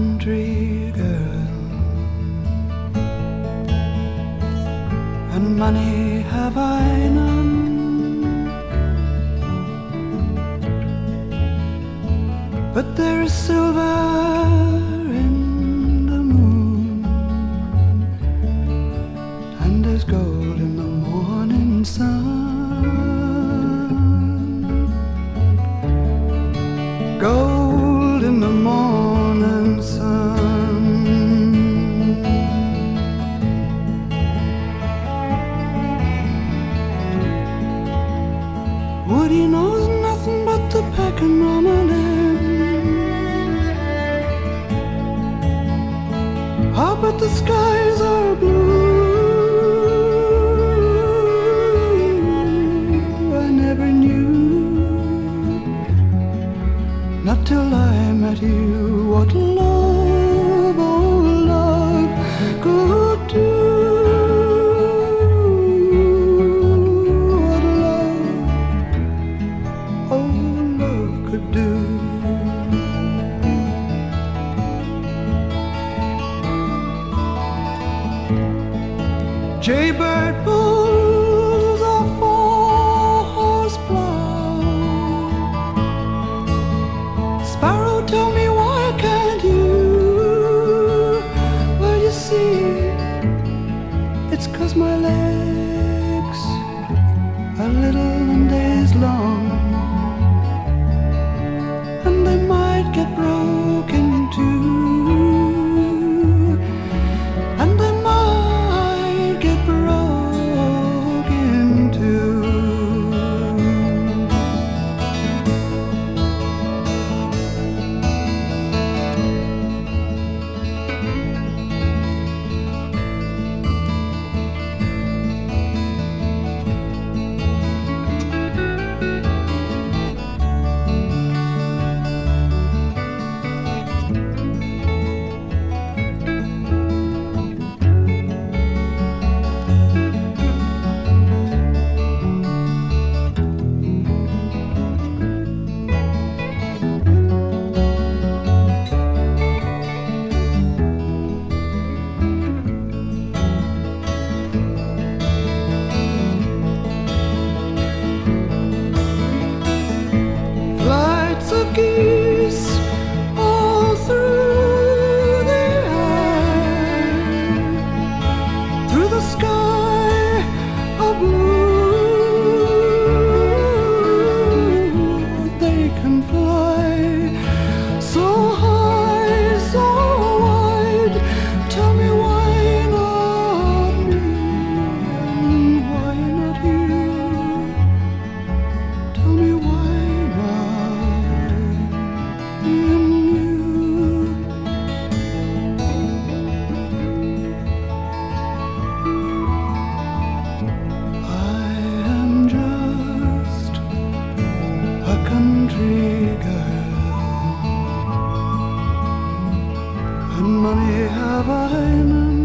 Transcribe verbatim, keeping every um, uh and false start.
country girl, and money have I none, but there is silver in the moon, and there's gold in the morning sun. Gold in the morning sun. Woody knows nothing but the pecking on an ah, but the skies are blue. I never knew, not till I met you, what love, oh love, could do. What love, oh love could do. Jaybird pulls a four-horse plow. Sparrow, tell me why can't you? Well, you see, it's 'cause my legs are little and days long, and they might get broken too. Geese all through the air, through the sky of blue. They can fly so high, so wide. Tell me why not me, and why not you? Tell me why. Country girl, and money have I none,